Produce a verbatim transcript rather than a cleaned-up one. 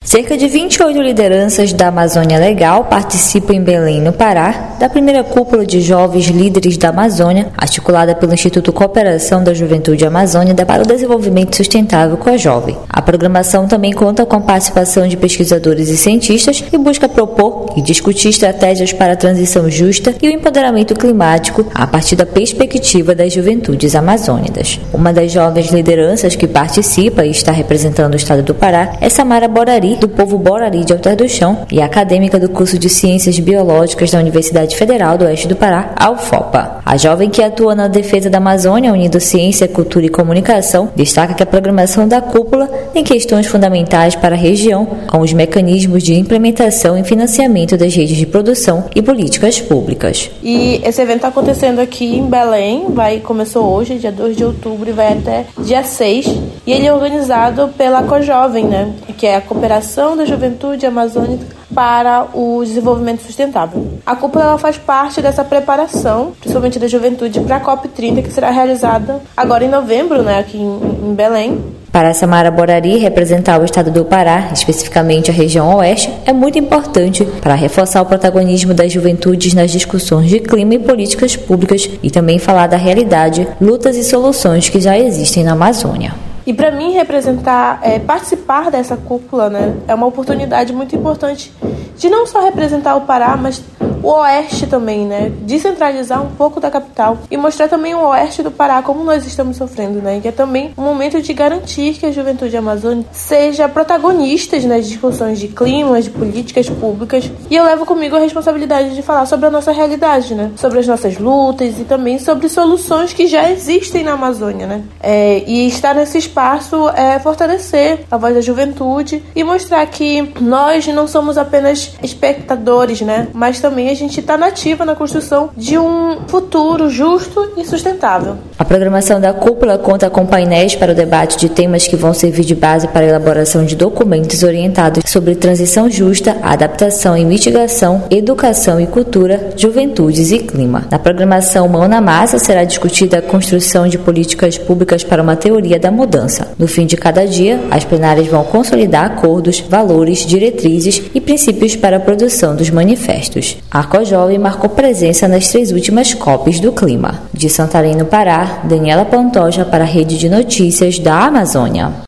Cerca de vinte e oito lideranças da Amazônia Legal participam em Belém, no Pará, da primeira cúpula de jovens líderes da Amazônia, articulada pelo Instituto Cooperação da Juventude Amazônia para o Desenvolvimento Sustentável com a Jovem. A programação também conta com a participação de pesquisadores e cientistas e busca propor e discutir estratégias para a transição justa e o empoderamento climático a partir da perspectiva das juventudes amazônicas. Uma das jovens lideranças que participa e está representando o estado do Pará é Samara Borari, do povo Borari de Alter do Chão, e acadêmica do curso de Ciências Biológicas da Universidade Federal do Oeste do Pará, a U F O P A. A jovem, que atua na defesa da Amazônia, unindo ciência, cultura e comunicação, destaca que a programação da cúpula tem questões fundamentais para a região, como os mecanismos de implementação e financiamento das redes de produção e políticas públicas. E esse evento está acontecendo aqui em Belém, vai, começou hoje, dia dois de outubro, e vai até dia seis, e ele é organizado pela COJovem, né, que é a Cooperação da Juventude Amazônica para o Desenvolvimento Sustentável. A cúpula ela faz parte dessa preparação, principalmente da juventude, para a COP trinta, que será realizada agora em novembro, né, aqui em, em Belém. Para Samara Borari, representar o estado do Pará, especificamente a região oeste, é muito importante para reforçar o protagonismo das juventudes nas discussões de clima e políticas públicas e também falar da realidade, lutas e soluções que já existem na Amazônia. E para mim, representar, é, participar dessa cúpula, né, é uma oportunidade muito importante de não só representar o Pará, mas o oeste também, né, descentralizar um pouco da capital e mostrar também o oeste do Pará, como nós estamos sofrendo, né, que é também um momento de garantir que a juventude amazônica seja protagonista nas discussões de clima, de políticas públicas, e eu levo comigo a responsabilidade de falar sobre a nossa realidade, né, sobre as nossas lutas e também sobre soluções que já existem na Amazônia, né, é, e estar nesse espaço é fortalecer a voz da juventude e mostrar que nós não somos apenas espectadores, né, mas também a gente está nativa na construção de um futuro justo e sustentável. A programação da cúpula conta com painéis para o debate de temas que vão servir de base para a elaboração de documentos orientados sobre transição justa, adaptação e mitigação, educação e cultura, juventudes e clima. Na programação Mão na Massa será discutida a construção de políticas públicas para uma teoria da mudança. No fim de cada dia, as plenárias vão consolidar acordos, valores, diretrizes e princípios para a produção dos manifestos. A COJovem marcou presença nas três últimas COPs do clima. De Santarém, no Pará, Daniela Pantoja para a Rede de Notícias da Amazônia.